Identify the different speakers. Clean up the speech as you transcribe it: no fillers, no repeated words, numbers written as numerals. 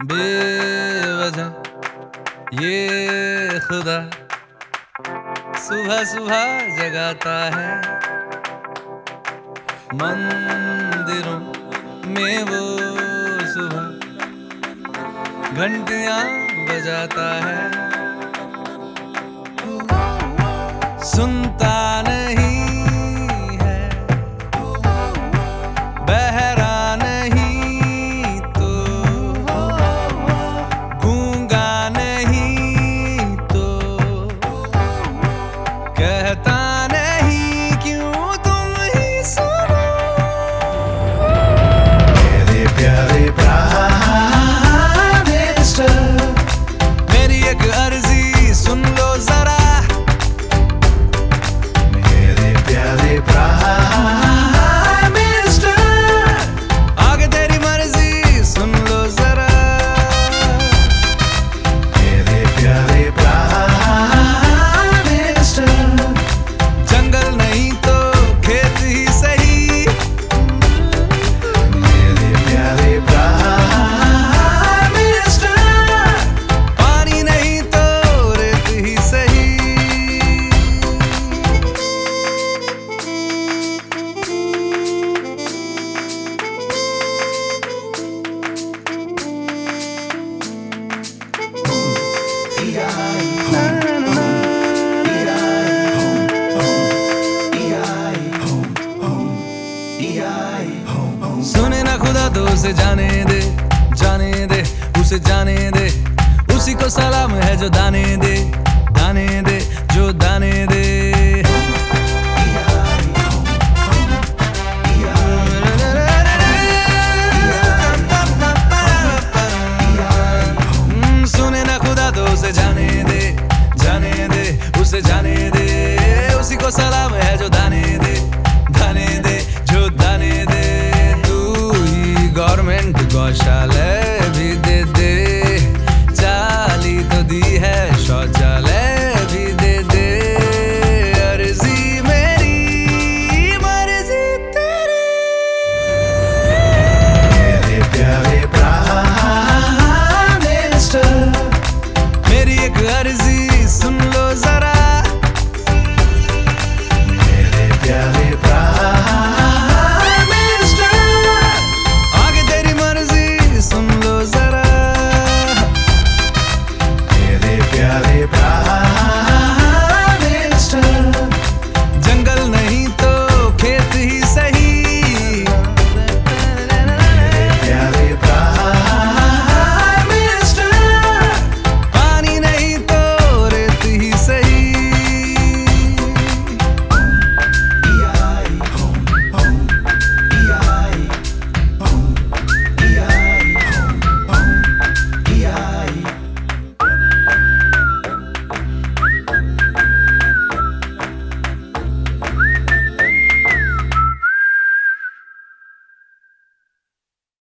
Speaker 1: बेवजह ये खुदा सुबह सुबह जगाता है, मंदिरों में वो सुबह घंटियां बजाता है। सुनता नहीं है, बहरा नहीं तो, गूंगा नहीं तो, कहता नहीं क्यों तुम ही सुनो।
Speaker 2: मेरे प्यारे प्राइम मिनिस्टर,
Speaker 1: मेरी एक अर्जी सुन लो जरा।
Speaker 2: मेरे प्यारे प्राइम मिनिस्टर,
Speaker 1: आगे तेरी मर्जी सुन लो जरा।
Speaker 2: मेरे प्यारे प्राइम मिनिस्टर,
Speaker 1: जंगल नहीं तो खेत ही सही,
Speaker 2: मेरे प्यारे प्राइम मिनिस्टर,
Speaker 1: पानी नहीं तो रेत ही सही। सुने ना खुदा तो उसे जाने दे, जाने दे, उसे जाने दे। उसी को सलाम है जो दाने दे, दाने दे, जो दाने दे। सुने ना खुदा तो उसे जाने दे, जाने दे, उसे जाने दे। उसी को सलाम है जो दाने दे, दाने दे, जो दाने दे। तू ही गवर्नमेंट गौशाला